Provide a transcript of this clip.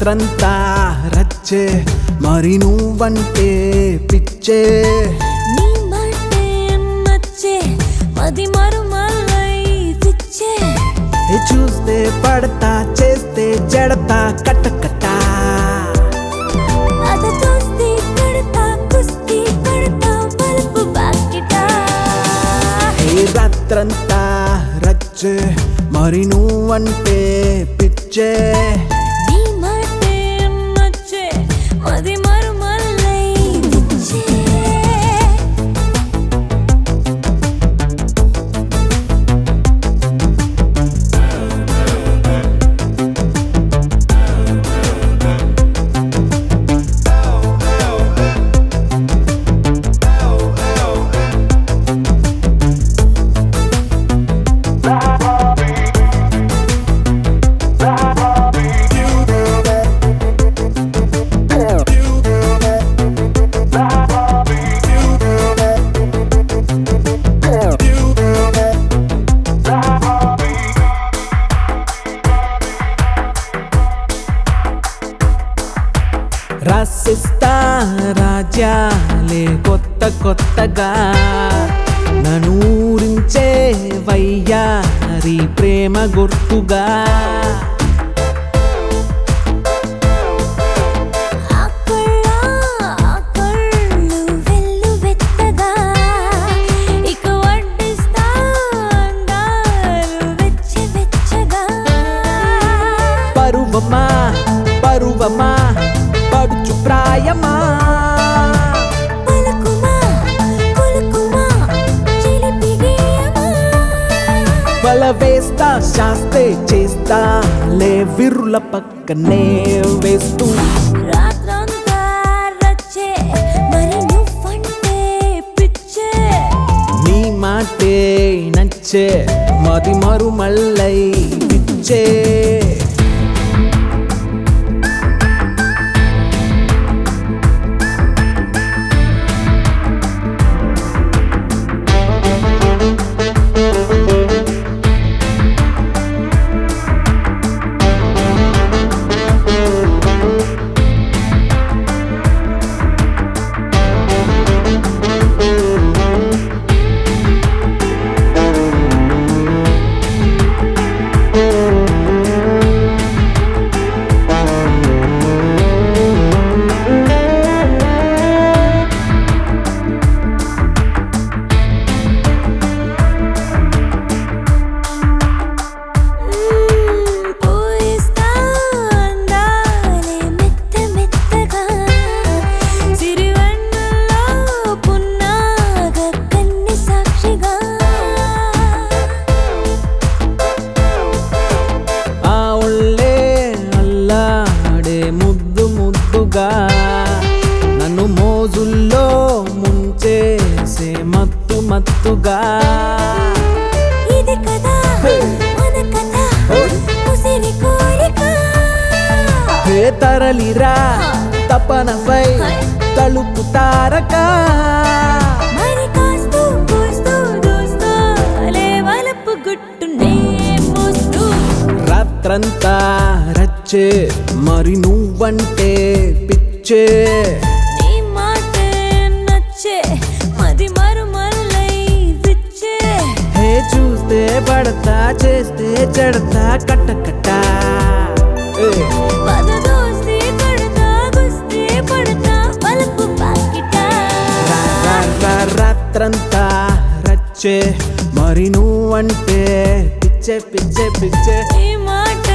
రాత్రంతా రచ్చే మరి నువ్వంటే పిచ్చే నీ మాటే నచ్చే మది మరుమల్లై పిచ్చే చూస్తే పడతా చేస్తే జడతా కట్ట అద చూస్తే కడతా కుస్తీ కడతా బల్బు బాకిట రాత్రంతా రచ్చే మరి నువ్వంటే పిచ్చే నీ మాటే నచ్చే మది మరుమల్లై పిచ్చే రాసిస్తా రాజ్యాలే కొత్తగా నన్ను ఊరించే వయ్యారి ప్రేమ గుర్తుగా పరువమా పడుచు ప్రాయమా బల వేస్తా శాస్తే చేస్తా లే విరుల పక్కనే వేస్తూ రాత్రంతా రచ్చే మరి నువ్వంటే పిచ్చే నీ మాటే నచ్చే మది మరుమల్లై పిచ్చే నన్ను మోజుల్లో ముంచేసే మత్తుగా ఇది కదా మన కథ ఉసిరి కోరిక తరలిరా తపనపై తలుపు తారక మరి కాస్తూ కూస్తూ దూస్తూ లేవలపు గుట్టునే మోస్తూ రాత్రంతా రచ్చే మరి నువ్వంటే పిచ్చే నీ మాటే నచ్చే మది మరుమల్లై పిచ్చే చూస్తే పడతా చేస్తే చెడతా కట్ట పద దోస్తే కడతా గుస్తే పడతా బల్బు బాకిట రాత్రంతా రచ్చే మరి నువ్వంటే పిచ్చే నీ మాట